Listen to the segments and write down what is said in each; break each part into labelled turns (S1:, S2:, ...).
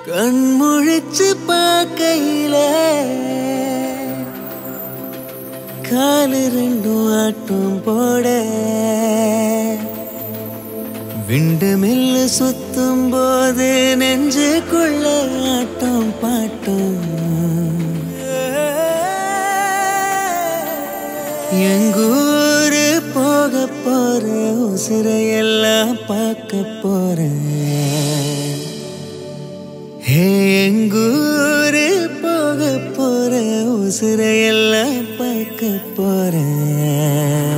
S1: கண்முழிச்சு பார்க்கையில காலு ரெண்டும் ஆட்டும் போட விண்டு மில்லு சுத்தும் போது நெஞ்சுக்குள்ள ஆட்டம் பாட்டும் எங்கூரு போக போற உசிரையெல்லாம் பார்க்க போறேன். எங்கூரு போக போற உசிரையெல்லாம் பார்க்க போறேன்.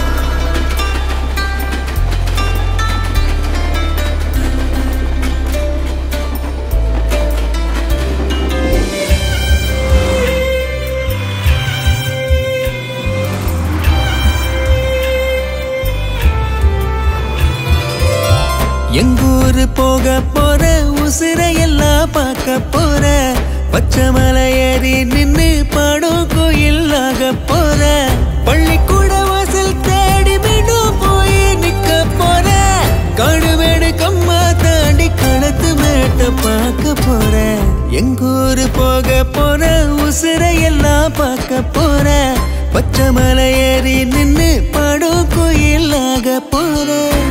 S1: எங்கூரு போக போற உசிரையெல்லாம் பார்க்க போற பச்சை மலை ஏறி நின்னு பாடும் கோயிலாக போற பள்ளிக்கூட வாசல் தேடி மீண்டும் போய் நிக்க போற காடுமேடு கம்மா தாண்டி களத்து மேட்ட பார்க்க போற. எங்கூரு போக போற உசிரையெல்லாம் பார்க்க போற பச்சை மலை ஏறி நின்னு பாடும் கோயிலாக போற.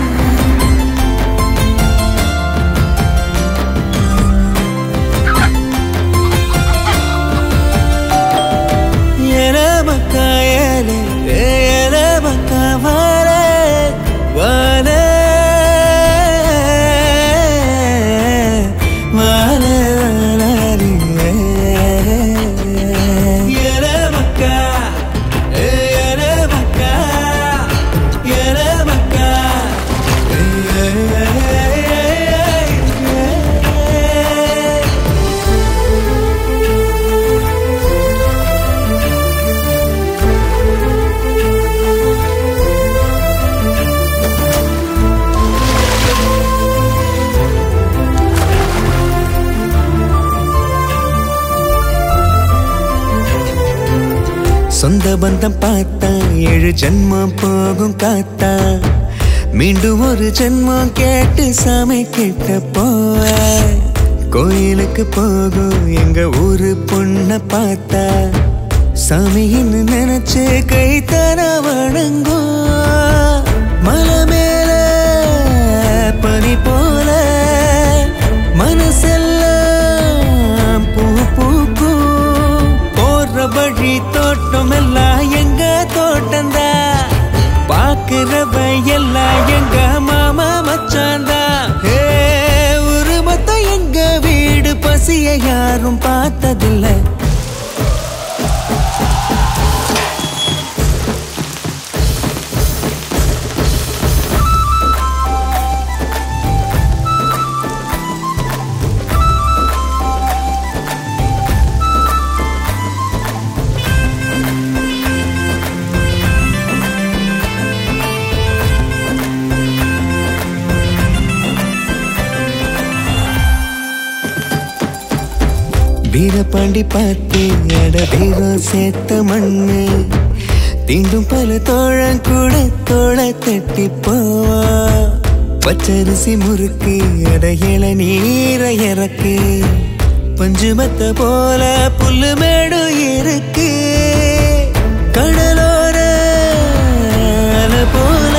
S1: சொந்த பந்தம் பார்த்தா 7 ஜென்மம் போகும் காத்தா மீண்டும் ஒரு ஜென்மம் கேட்டு சாமி கிட்ட போவ கோயிலுக்கு போகும் எங்க ஊரு பொண்ண பார்த்தா சாமின்னு நினைச்சு கை தர வணங்கும். மலை மேல பனி போல மனசெல்லாம் பூ பூக்கும் போற வழி தோட்டம் எல்லாம் எங்க தோட்டந்தா பாக்குறவ எல்லாம் எங்க மாமா மச்சாந்தா. ஒரு மொத்தம் எங்க வீடு பசிய யாரும் பார்த்ததில்லை. வீரபாண்டி பார்த்து அட வீரம் சேர்த்த மண்ணு தீண்டும் பல தோழம் கூட தோள தட்டி போவா பச்சரிசி முறுக்கு அட இளநீர இறக்கு பஞ்சுமத்த போல புல்லு மேடு இருக்கு கடலோர அலை போல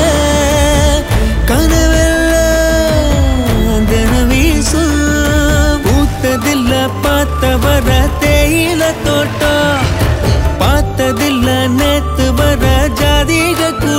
S1: கனவெல்லாம் தின வீசும் பூத்ததில்ல பார்த்தவர தேயில தோட்டம் பார்த்ததில்ல நேத்து வர ஜாதிக